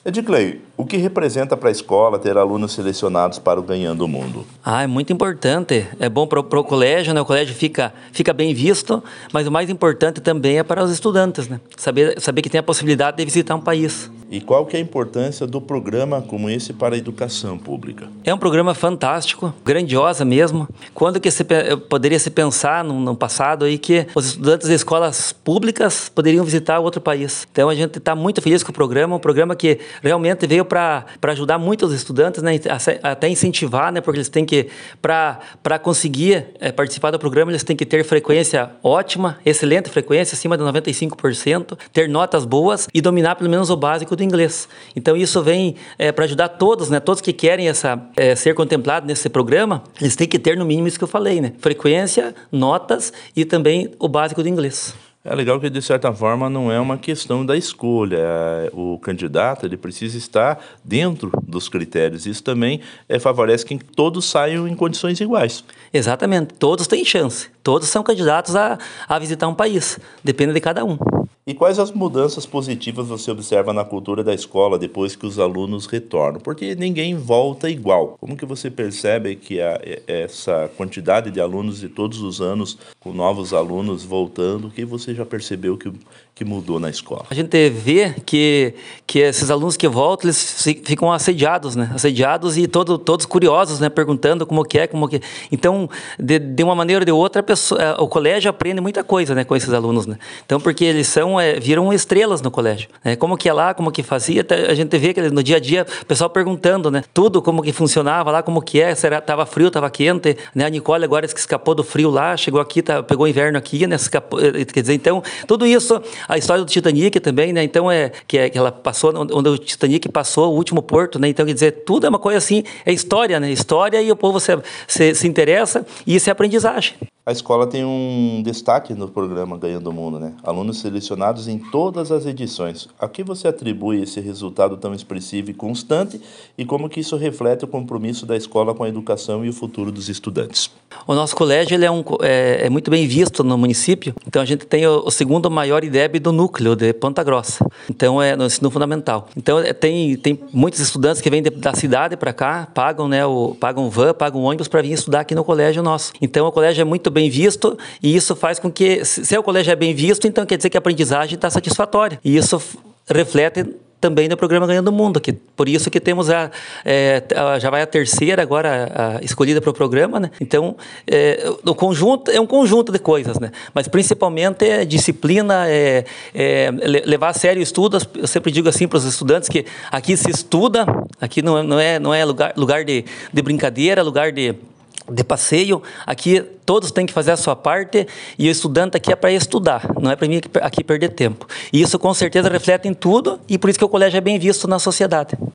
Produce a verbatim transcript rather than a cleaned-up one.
Ediclei, o que representa para a escola ter alunos selecionados para o Ganhando o Mundo? Ah, é muito importante. É bom para o colégio, né? O colégio fica, fica bem visto, mas o mais importante também é para os estudantes, né? Saber, saber que tem a possibilidade de visitar um país. E qual que é a importância do programa como esse para a educação pública? É um programa fantástico, grandiosa mesmo. Quando que se, poderia se pensar no, no passado aí que os estudantes de escolas públicas poderiam visitar outro país? Então a gente está muito feliz com o programa, um programa que realmente veio para ajudar muito os estudantes, né? Até incentivar, né? Porque eles têm que, para conseguir é, participar do programa, eles têm que ter frequência ótima, excelente frequência, acima de noventa e cinco por cento, ter notas boas e dominar pelo menos o básico do inglês. Então isso vem é, para ajudar todos, né? Todos que querem essa, é, ser contemplados nesse programa, eles têm que ter no mínimo isso que eu falei, né? Frequência, notas e também o básico do inglês. É legal que, de certa forma, não é uma questão da escolha. O candidato ele precisa estar dentro dos critérios. Isso também é, favorece que todos saiam em condições iguais. Exatamente. Todos têm chance. Todos são candidatos a, a visitar um país. Depende de cada um. E quais as mudanças positivas você observa na cultura da escola depois que os alunos retornam? Porque ninguém volta igual. Como que você percebe que a, essa quantidade de alunos de todos os anos, com novos alunos voltando, o que você já percebeu que, que mudou na escola? A gente vê que, que esses alunos que voltam, eles ficam assediados, né? Assediados e todo, todos curiosos, né? Perguntando como que é, como que... Então, de, de uma maneira ou de outra, a pessoa, o colégio aprende muita coisa, né, com esses alunos, né? Então, porque eles são... É, viram estrelas no colégio, né? Como que é lá, como que fazia, a gente vê que no dia a dia o pessoal perguntando, né? Tudo como que funcionava lá, como que é, se era, tava frio, tava quente, né? A Nicole agora que escapou do frio lá, chegou aqui, tá, pegou o inverno aqui, né? Escapou, quer dizer, então, tudo isso, a história do Titanic também, né? Então, é que, é, que ela passou, onde o Titanic passou, o último porto, né? Então, quer dizer, tudo é uma coisa assim, é história, né? História e o povo se, se, se interessa e isso é aprendizagem. A escola tem um destaque no programa Ganhando o Mundo, né? Alunos selecionados em todas as edições. A que você atribui esse resultado tão expressivo e constante e como que isso reflete o compromisso da escola com a educação e o futuro dos estudantes? O nosso colégio ele é, um, é, é muito bem visto no município, então a gente tem o, o segundo maior I D E B do núcleo de Ponta Grossa, então é no ensino fundamental. Então é, tem, tem muitos estudantes que vêm de, da cidade para cá, pagam, né, o, pagam van, pagam ônibus para vir estudar aqui no colégio nosso. Então o colégio é muito bem visto e isso faz com que, se o colégio é bem visto, então quer dizer que a aprendizagem está satisfatória. E isso reflete também no programa Ganhando o Mundo, que por isso que temos a, é, a já vai a terceira agora a, a escolhida para o programa, né? Então é, o conjunto é um conjunto de coisas, né? Mas principalmente é disciplina, é, é levar a sério o estudo. Eu sempre digo assim para os estudantes que aqui se estuda, aqui não, não é não é lugar lugar de, de brincadeira, lugar de de passeio. Aqui todos têm que fazer a sua parte e o estudante aqui é para estudar, não é para mim aqui perder tempo. E isso com certeza reflete em tudo e por isso que o colégio é bem visto na sociedade.